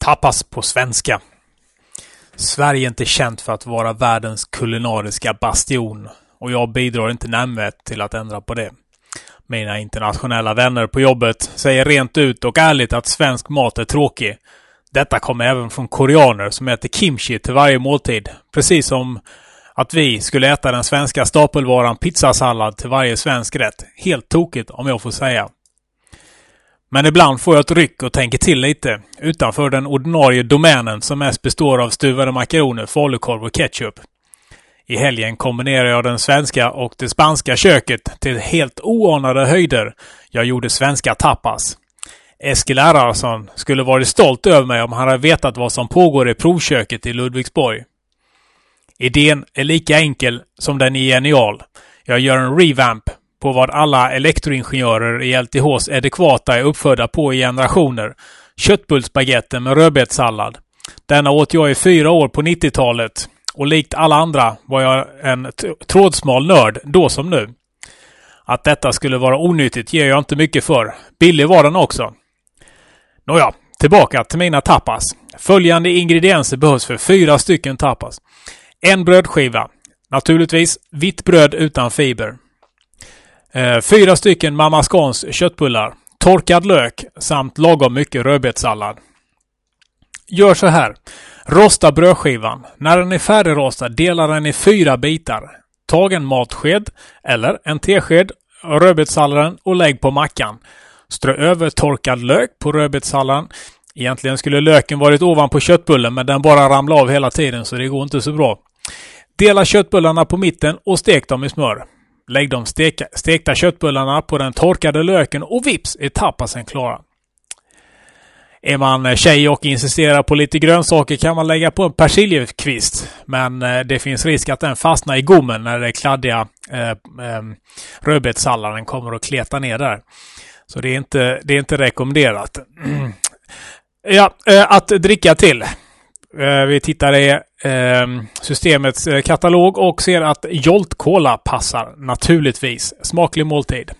Tapas på svenska. Sverige är inte känt för att vara världens kulinariska bastion och jag bidrar inte nämnvärt till att ändra på det. Mina internationella vänner på jobbet säger rent ut och ärligt att svensk mat är tråkig. Detta kommer även från koreaner som äter kimchi till varje måltid. Precis som att vi skulle äta den svenska stapelvaran pizzasallad till varje svensk rätt. Helt tokigt om jag får säga. Men ibland får jag ett ryck och tänker till lite utanför den ordinarie domänen som mest består av stuvade makaroner, falukorv och ketchup. I helgen kombinerar jag den svenska och det spanska köket till helt oanade höjder. Jag gjorde svenska tapas. Eskil Erhardsson skulle varit stolt över mig om han hade vetat vad som pågår i provköket i Ludvigsborg. Idén är lika enkel som den är genial. Jag gör en revamp på vad alla elektroingenjörer i LTHs adekvata är uppfödda på i generationer. Köttbullsbaguetten med rödbetssallad. Denna åt jag i 4 år på 90-talet. Och likt alla andra var jag en trådsmal nörd då som nu. Att detta skulle vara onyttigt ger jag inte mycket för. Billig var den också. Nåja, tillbaka till mina tapas. Följande ingredienser behövs för 4 stycken tapas. 1 brödskiva. Naturligtvis vitt bröd utan fiber. 4 stycken Mamma Scans köttbullar. Torkad lök samt lagom mycket rödbetssallad. Gör så här. Rosta brödskivan. När den är färdigrostad delar den i 4 bitar. Tag en matsked eller en tesked rödbetssalladen och lägg på mackan. Strö över torkad lök på rödbetssalladen. Egentligen skulle löken varit ovanpå köttbullen men den bara ramlar av hela tiden så det går inte så bra. Dela köttbullarna på mitten och stek dem i smör. Lägg de stekta köttbullarna på den torkade löken och vips är tapasen klara. Är man tjej och insisterar på lite grönsaker kan man lägga på en persiljekvist. Men det finns risk att den fastnar i gommen när det kladdiga rödbetssalladen kommer att kleta ner där. Så det är inte rekommenderat. Ja, att dricka till. Vi tittar i systemets katalog och ser att Jolt Cola passar naturligtvis. Smaklig måltid.